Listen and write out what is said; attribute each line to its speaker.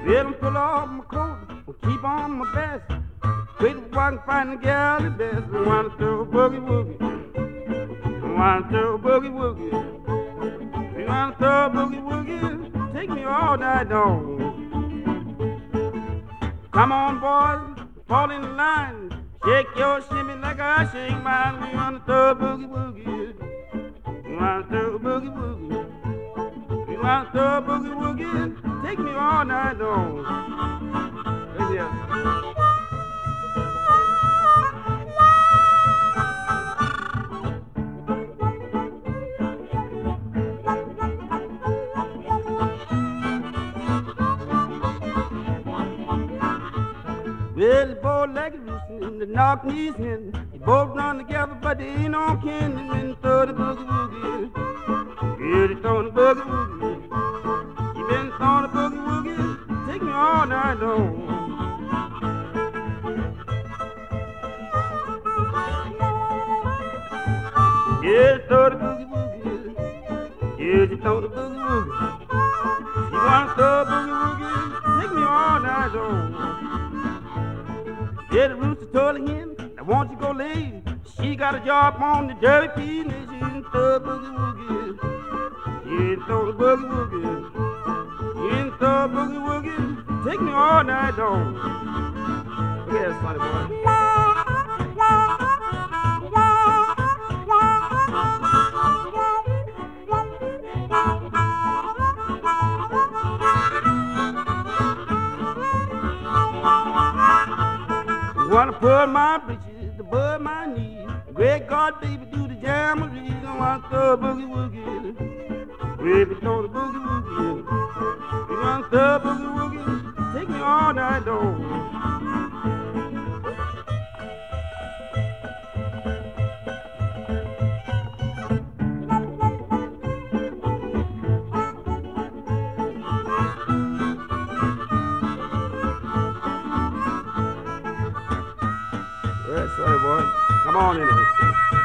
Speaker 1: Let him pull off my coat, keep on my vest. Wait till I can find the gal the best. I wanna throw a boogie woogie. I wanna throw a boogie woogie. You wanna throw a boogie woogie? Take me all night long. Come on, boys, fall in line. Shake your shimmy like I shake mine. We wanna throw a boogie woogie. We wanna throw a boogie woogie. We wanna throw a boogie woogie. Take me all night long. Right there. Well, the bow-legged rooster and the knock-knees hen, they both run together, but they ain't no kin. They been throw the boogie-woogie. Yeah, they throw the boogie-woogie. You been throwing the boogie-woogie. Take me all night long. Yeah, they throw the boogie-woogie. Yeah, they throw the boogie-woogie. You wanna throw the boogie-woogie? Take me all night long. Yeah, the rooster told the hen, now won't you go lay? She got a job on the Derby Pea and she didn't throw a boogie woogie. She didn't throw the boogie woogie. She didn't throw a boogie woogie. Take me all night long. Look at that, sonny boy. Wanna pull my breeches above my knees. Great God, baby, do the jamboree. I wanna throw a boogie woogie. Baby, throw the boogie woogie. You wanna throw a boogie woogie? Take me all night long. Sorry, boy. Come on in here.